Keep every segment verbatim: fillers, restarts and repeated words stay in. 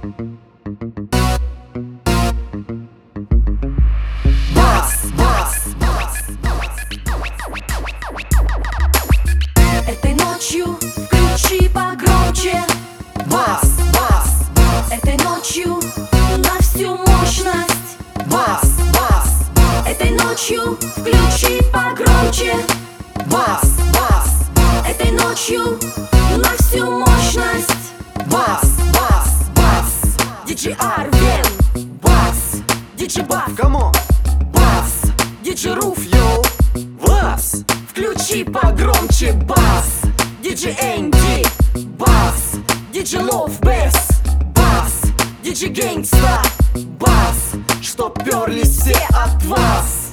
Бас, бас, Этой ночью включи погромче. бас, бас, Этой ночью на всю мощность. бас, бас, Этой ночью включи погромче. бас, бас, Этой ночью на всю мощность. бас, бас, бас. Диджей Арвен, бас. Диджей Баф, Камон, бас. Диджей Руф, йоу, бас, включи погромче. Бас. Диджей Энди, бас. Диджей Лов Бэс, бас. Диджей Гэнгста, бас. чтоб перлись все от вас.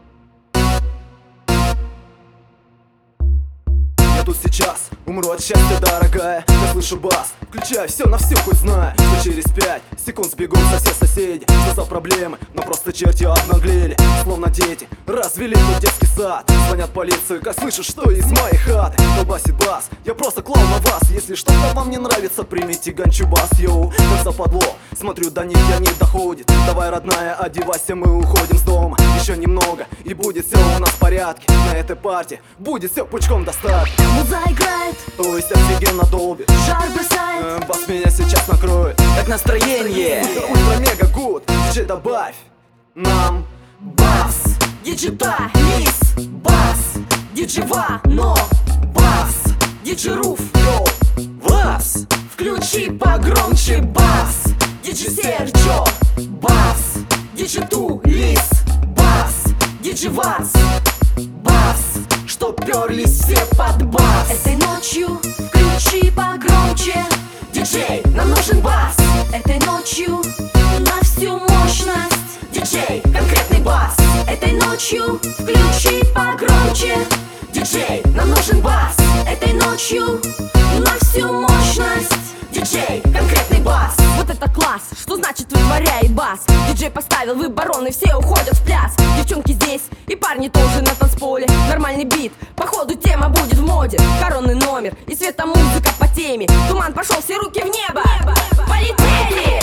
Я тут сейчас умру от счастья, дорогая. Я слышу бас, включай все на всю, хоть знаю, что через пять секунд сбегут со все соседи. Что за проблемы? Но просто черти обнаглели, словно дети развели тут детский сад. Звонят полицию, как слышишь, что из моей хаты колбасит бас. Я просто клал на вас. Если что-то вам не нравится, примите ганчубас, йоу. Как западло, смотрю, до них я не доходит. Давай, родная, одевайся, мы уходим с дома. Еще немного, и будет все у нас в порядке. На этой парте будет все пучком достать. муза играет, То есть офигенно долбит. жар бросает. Э, Бас меня сейчас накроет. Как настроение? Ультра-мега гуд. Диджей, добавь нам Бас. Диджей Та, Лис, бас. Диджей Вано, бас. Диджей Руф, йоу, Вас! включи погромче. Бас. Диджей Серджо, бас. Диджей Ту, Лис, бас. Диджей Варс, бас. чтоб перлись все Под бас. Этой ночью включи погромче. Диджей, нам нужен бас. Этой ночью на всю мощность. Диджей, конкретный бас. Этой ночью включи погромче. Диджей, нам нужен бас. Этой ночью на всю мощность. Диджей, конкретный бас. Вот это класс, что значит вытворяет бас. Диджей поставил выбор, он и все уходят в пляс. Девчонки здесь и парни тоже на танцполе. Нормальный бит, походу тема будет в моде. Коронный номер и светомузыка по теме. Туман пошел, все руки в небо. Полетели!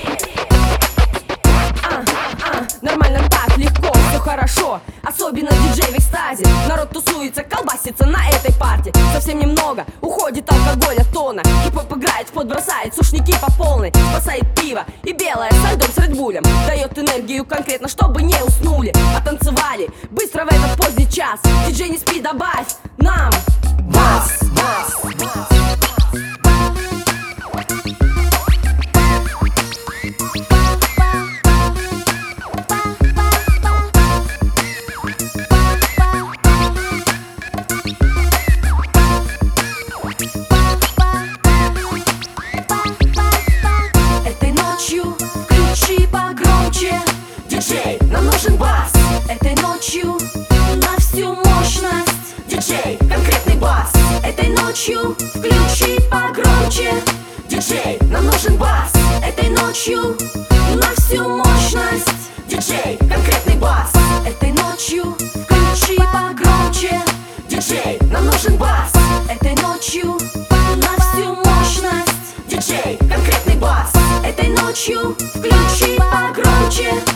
А, а, нормально так, легко, все хорошо. Особенно диджей в экстазе. Народ тусуется, колбасится на этой парте. Совсем немного, уходит алкоголь от тона. Хип-хоп играет, в бросает, сушники по полной. Спасает пиво и белое со льдом с редбулем. Дает энергию конкретно, чтобы не уснули. А танцевали быстро в этот поздний час. Диджей, не спи, добавь нам бас, бас, бас. Этой ночью включи погромче. Диджей, нам нужен бас. Этой ночью на всю мощность. Диджей, конкретный бас. Этой ночью включи погромче. Диджей, нам нужен бас. Этой ночью на всю мощность. Диджей, конкретный бас. Этой ночью включи погромче. Диджей, нам нужен бас. Этой ночью на всю мощность. Диджей, конкретный бас. Этой ночью включи погромче.